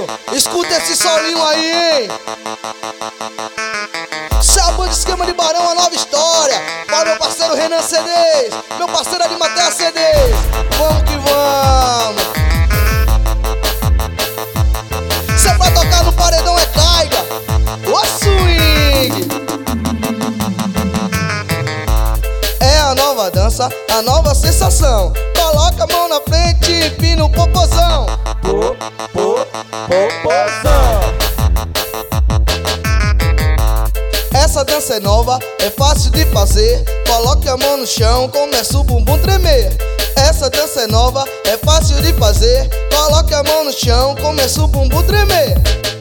Paulinho, escuta esse solinho aí, hein? Sabor de esquema de Barão, a nova história. Para meu parceiro Renan CDs, meu parceiro Arimatea CDs. Vamos que vamos. Se é pra tocar no paredão é caiga, o swing. É a nova dança, a nova sensação. Coloca a mão na frente e empina o popozão. Popozão. Essa dança é nova, é fácil de fazer. Coloque a mão no chão, começa o bumbum tremer. Essa dança é nova, é fácil de fazer. Coloque a mão no chão, começa o bumbum tremer.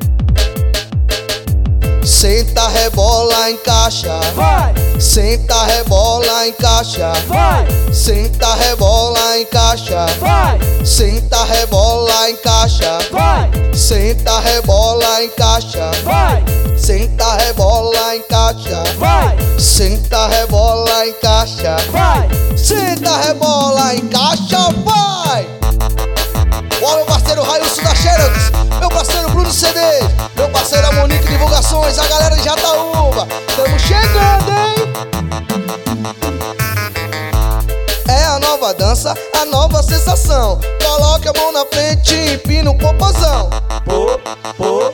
Senta, rebola, encaixa. Vai, Senta, rebola, encaixa. vai, Senta, rebola, encaixa. vai, Senta, rebola, encaixa. vai, Senta, rebola, encaixa. vai, Senta, rebola, encaixa. vai, Senta, rebola, encaixa. vai. Senta, rebola, encaixa, vai! Ó, meu parceiro Railson da Xerox, meu parceiro Bruno CD, meu parceiro Amonique Divulgações, a galera de Jataúba. Tamo chegando, hein? É a nova dança, a nova sensação. Coloque a mão na frente e empina o popozão. Popozão.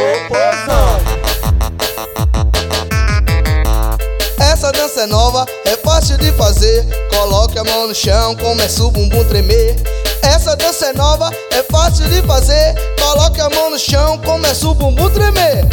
Essa dança é nova, é fácil de fazer. Coloque a mão no chão, começa o bumbum tremer. Essa dança é nova, é fácil de fazer. Coloque a mão no chão, começa o bumbum tremer.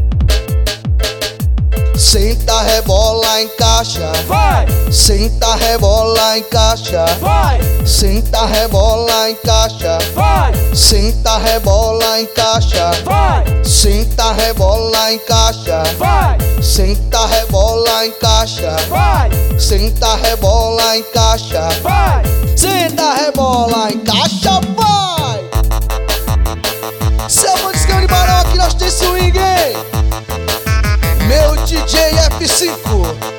Senta, rebola, encaixa. Vai, Senta, rebola, encaixa. vai, Senta, rebola, encaixa. vai, Senta, rebola, encaixa. vai, Senta, rebola, encaixa. vai, Senta, rebola, encaixa. vai, Senta, rebola, encaixa. vai. Senta, rebola, encaixa, vai! Sabor de esquema de Barão, aqui nós tem swing, hein? Meu DJ F5